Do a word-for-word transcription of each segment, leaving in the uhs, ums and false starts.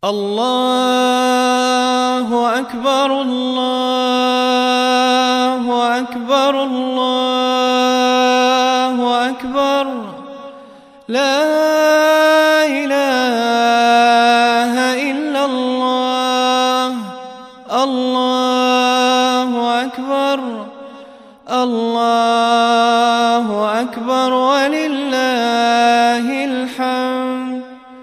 الله أكبر الله أكبر الله أكبر لا إله إلا الله الله أكبر الله أكبر ولله الحمد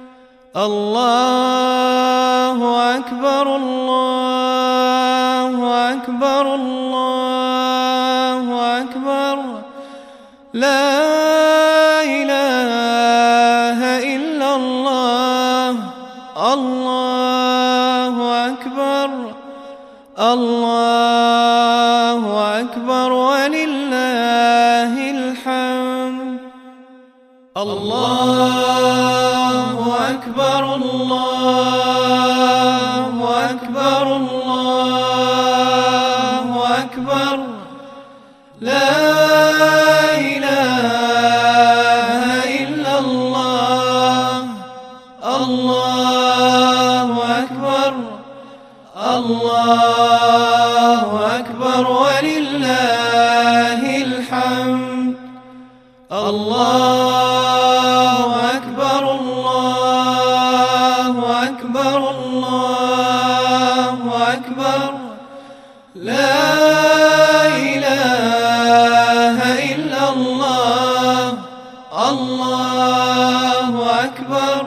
الله أكبر الله أكبر الله أكبر لا إله إلا الله الله أكبر الله أكبر ولله الحمد الله أكبر الله أكبر الله أكبر لا إله إلا الله الله أكبر الله أكبر ولله الحمد الله أكبر الله أكبر الله أكبر لا إله إلا الله الله أكبر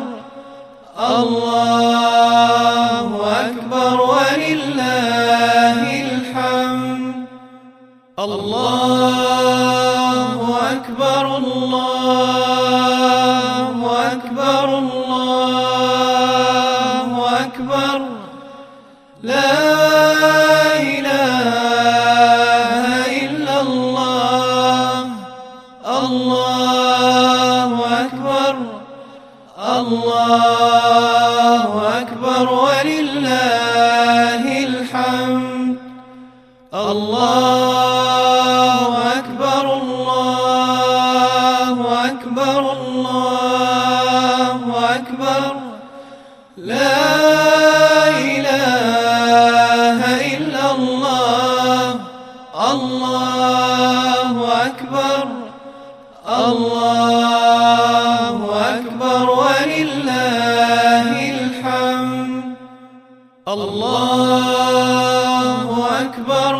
الله أكبر ولله الحمد الله أكبر الله أكبر الله أكبر لا إله إلا الله الله أكبر الله أكبر ولله الحمد الله أكبر الله أكبر الله أكبر لا إله إلا الله الله أكبر الله أكبر ولله الحمد الله أكبر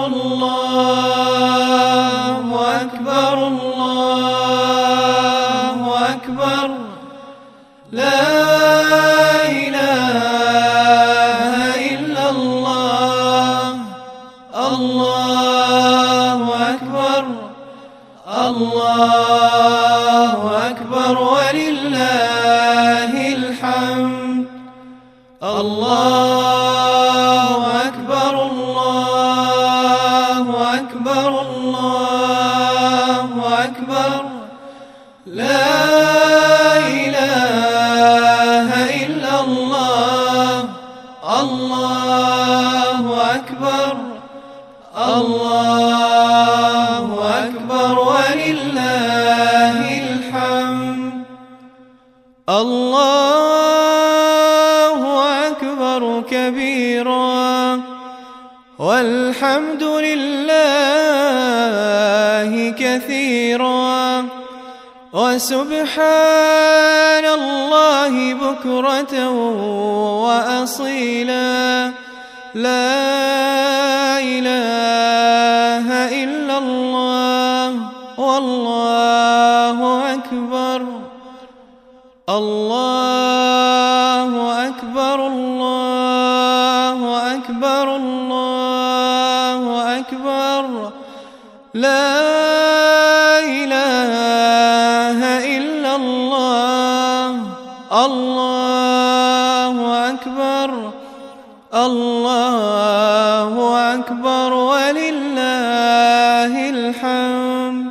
الله أكبر الله أكبر لا إله إلا الله الله أكبر الله أكبر ولله الحمد الله أكبر الله أكبر الله أكبر لا إله إلا الله الله أكبر الله أكبر ولله الحمد الله أكبر كبيرا والحمد لله كثيرا وسبحان الله بكرة وأصيلا لا إله إلا الله والله أكبر الله أكبر الله أكبر الله أكبر لا إله إلا الله الله أكبر الله أكبر ولله الحمد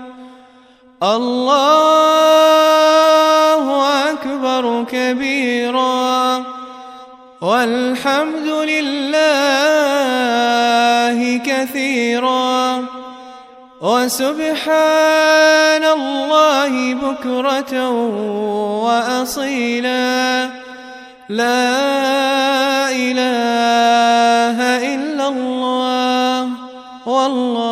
الله أكبر كبيرا والحمد لله كثيرا وسبحان الله بكرة وأصيلا لا إله إلا الله والله